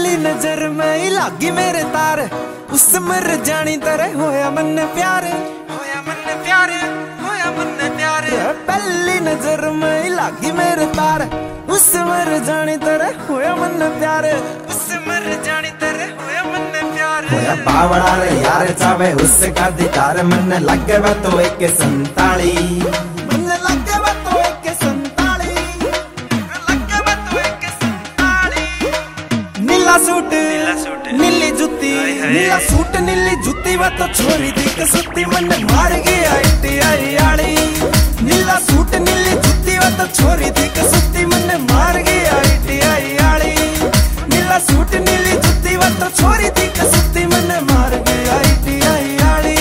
पहली नजर में ही लागी मेरे तार, उस मर जानी तरह होया मन प्यारे, होया मन प्यारे, होया मन प्यारे। पहली नजर में ही लागी मेरे तार, उस मर जानी तरह होया मन प्यारे, उस मर जानी तरह होया मन प्यारे। होया पावड़ा रे यार चावे उसका दीदार, मन लगे वा तो एक संताली, मन लगे वा तो एक संताली, लगे वा तो एक संताली। नीला सूट नीली जुत्ती, नीला सूट नीली जुत्ती वा तो छोरी दी कसुती, मन मार गया ITI आली। नीला सूट नीली जुत्ती वा तो छोरी दी कसुती, मन मार गया ITI आली। नीला सूट नीली जुत्ती वा तो छोरी दी कसुती, मन मार गया ITI आली।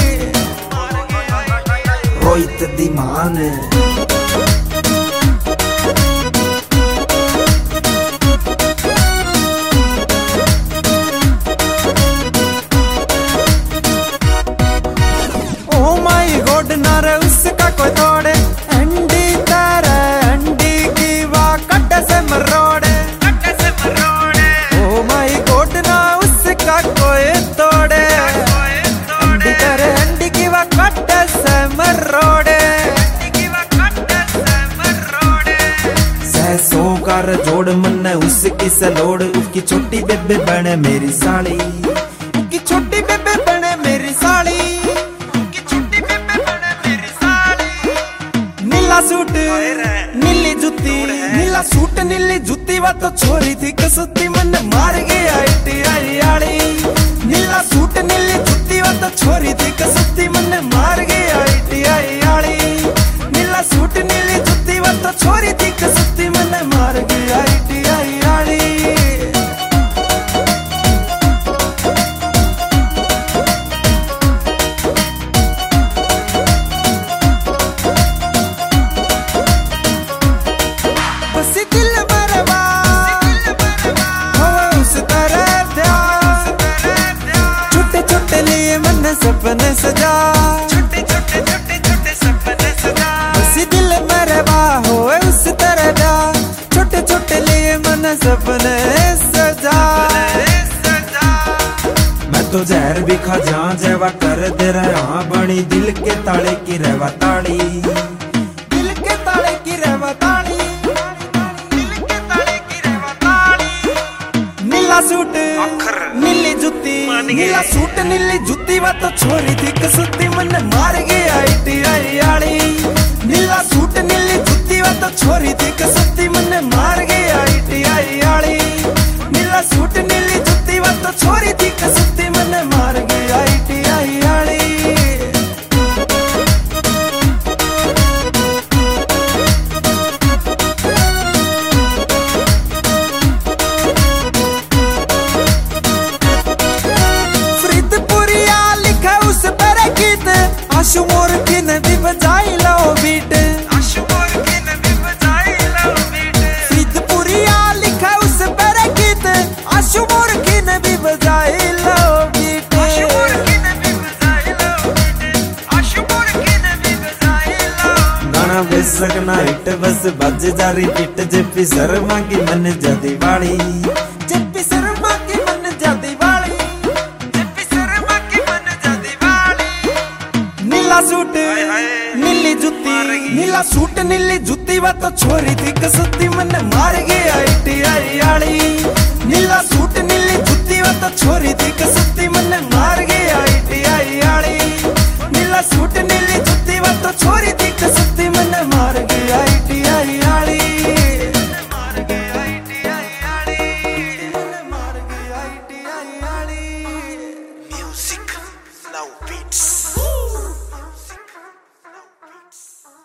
रोहित दी मान नारे उसका कोई तोड़े, अंडी तारे अंडी की वाह कट्टे से मरोड़े, कट्टे से मरोड़े। ओ माई गॉड ना उसका कोई तोड़े, अंडी तारे अंडी की वाह कट्टे से मरोड़े, अंडी की वाह कट्टे से मरोड़े। सौ कर जोड़ मन उसकी सलोड़, उसकी छोटी बेबे बने मेरी साली, उसकी छोटी बेबे बने मेरी साली। नीला सूट नीली जुत्ती, नीला सूट नीली जुत्ती वा तो छोरी थी कसुती, मन मार गया ITI आली। नीला सूट नीली जुत्ती वा तो छोरी थी कसुती, मन मार गया ITI आली। नीला सूट नीली जुत्ती वा तो छोरी थी कसुती, मन मार गया ITI आली। सपने सजा, छोटे छोटे छोटे छोटे सपने सजा, उसी दिल मेरे बाहों उस तरह जा, छोटे छोटे लिए मन सपने सजा। मैं तो जहर भी खा जा जेवा कर दे रहा, बनी दिल के ताले की रहवा ताड़ी, दिल के ताले की रहवा ताड़ी, दिल के ताले की रहवा ताड़ी। नीला सूट नीली जुत्ती, नीला सूट नीली जुत्ती वा तो छोरी थी कसुती, मन मार गया ITI आली। नीला सूट नीली जुत्ती वा तो छोरी थी कसुती, मन मार गया ITI आली। नीला सूट नीली जुत्ती वा तो छोरी थी कसुती, मन मार गया ITI आली। आशु मोर की नदी बजाई लो बीट, आशु मोर की नदी बजाई लो बीट। फरीदपुरिया लिखा उस पर गीत, आशु मोर की नदी बजाई लो बीट, आशु मोर की नदी बजाई लो बीट, आशु मोर की नदी बजाई लो। गाना बेसक ना हिट बस बज जा रिपीट, जेपी शर्मा की मन जदी वाली, जेपी शर्मा की मन जदी वाली, जेपी शर्मा की मन जदी वाली। नीला सूट नीली जुत्ती, नीला सूट नीली जुत्ती वा तो छोरी थी कसुती, मन मार गया ITI आली। नीला सूट नीली जुत्ती वा तो छोरी थी कसुती, मन मार गया ITI आली। नीला सूट नीली